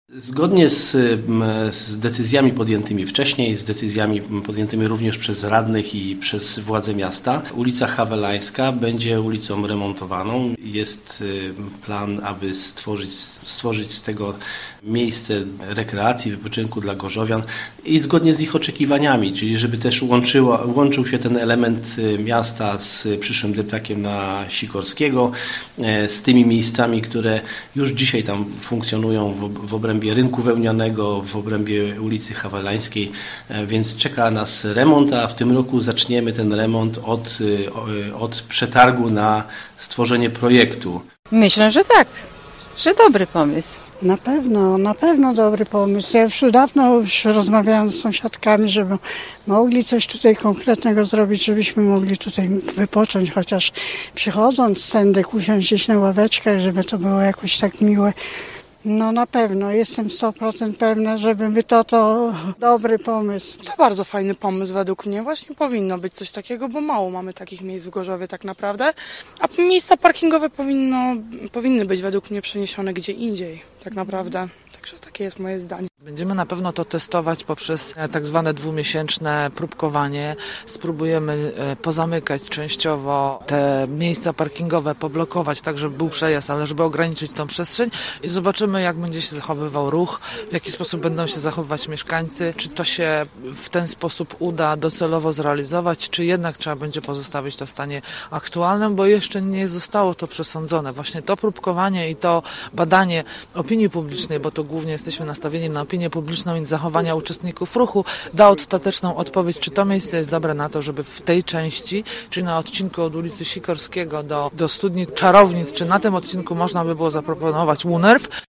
Zgodnie z decyzjami podjętymi wcześniej, z decyzjami podjętymi również przez radnych i przez władze miasta, ulica Hawelańska będzie ulicą remontowaną. Jest plan, aby stworzyć z tego miejsce rekreacji, wypoczynku dla gorzowian i zgodnie z ich oczekiwaniami, czyli żeby też łączył się ten element miasta z przyszłym deptakiem na Sikorskiego, z tymi miejscami, które już dzisiaj tam funkcjonują w obrębie rynku wełnianego, w obrębie ulicy Hawelańskiej, więc czeka nas remont, a w tym roku zaczniemy ten remont od przetargu na stworzenie projektu. Myślę, że tak, że dobry pomysł. Na pewno dobry pomysł. Ja już dawno rozmawiałam z sąsiadkami, żeby mogli coś tutaj konkretnego zrobić, żebyśmy mogli tutaj wypocząć, chociaż przychodząc sędek usiąść gdzieś na ławeczkach, żeby to było jakoś tak miłe. No na pewno, jestem 100% pewna, żeby to dobry pomysł. To bardzo fajny pomysł według mnie. Właśnie powinno być coś takiego, bo mało mamy takich miejsc w Gorzowie tak naprawdę. A miejsca parkingowe powinny być według mnie przeniesione gdzie indziej tak naprawdę. Także takie jest moje zdanie. Będziemy na pewno to testować poprzez tak zwane dwumiesięczne próbkowanie. Spróbujemy pozamykać częściowo te miejsca parkingowe, poblokować tak, żeby był przejazd, ale żeby ograniczyć tą przestrzeń i zobaczymy, jak będzie się zachowywał ruch, w jaki sposób będą się zachowywać mieszkańcy, czy to się w ten sposób uda docelowo zrealizować, czy jednak trzeba będzie pozostawić to w stanie aktualnym, bo jeszcze nie zostało to przesądzone. Właśnie to próbkowanie i to badanie opinii publicznej, bo to głównie jesteśmy nastawieni na opinię publiczną i zachowania uczestników ruchu, da ostateczną odpowiedź, czy to miejsce jest dobre na to, żeby w tej części, czyli na odcinku od ulicy Sikorskiego do studni Czarownic, czy na tym odcinku można by było zaproponować Łunerw.